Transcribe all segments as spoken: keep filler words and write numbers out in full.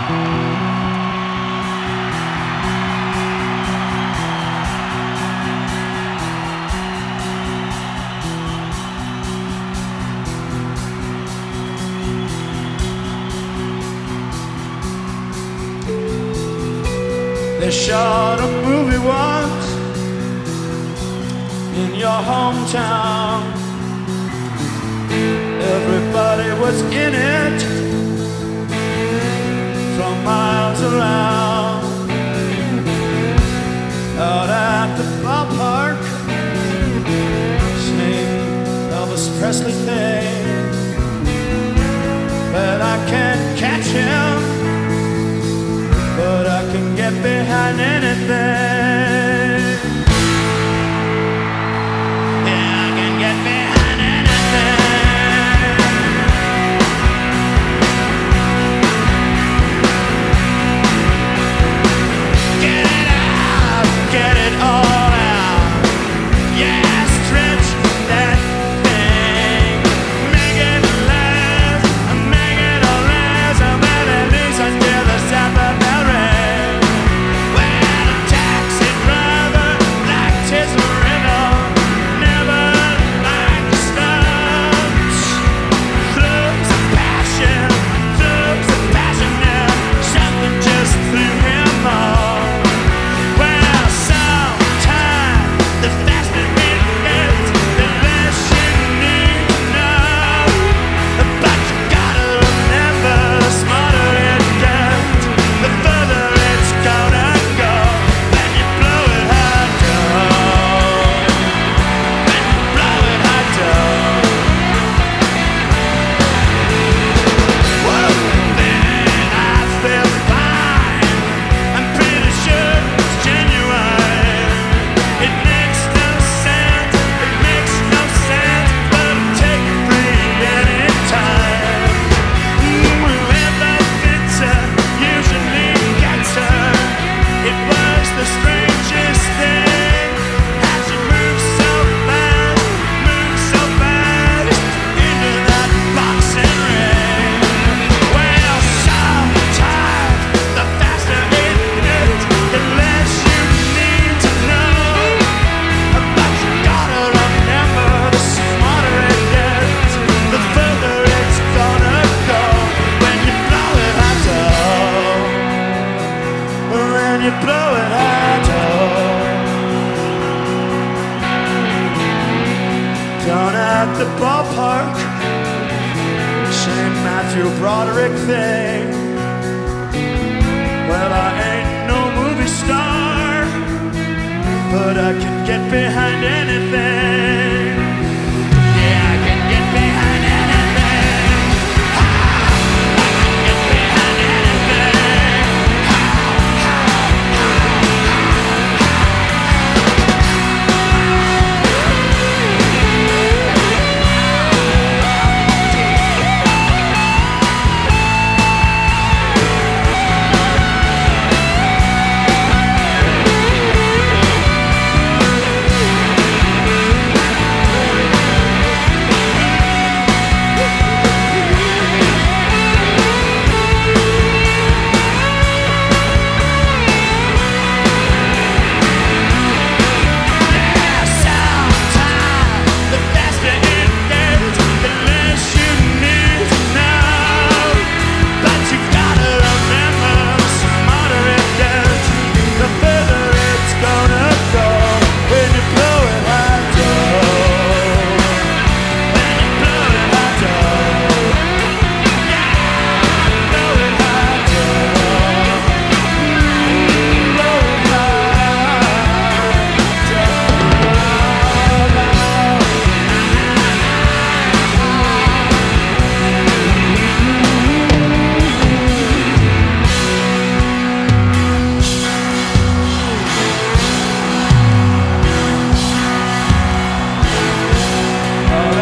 They shot a movie once in your hometown. Everybody was in it from miles around. Out at the ballpark, same Elvis Presley thing, but I can't catch him. But I can get behind anything. Yeah, I can get behind anything. Get it out, get it all out. Yeah, stretch that thing. Make it last, make it all last. I'm at least until the south of the you blow it out down at the ballpark, Saint Matthew Broderick thing. Well, I ain't no movie star, but I can get behind anything. Yeah, I can get behind anything. I can get behind anything.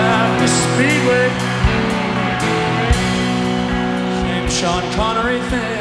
Sean Connery thing.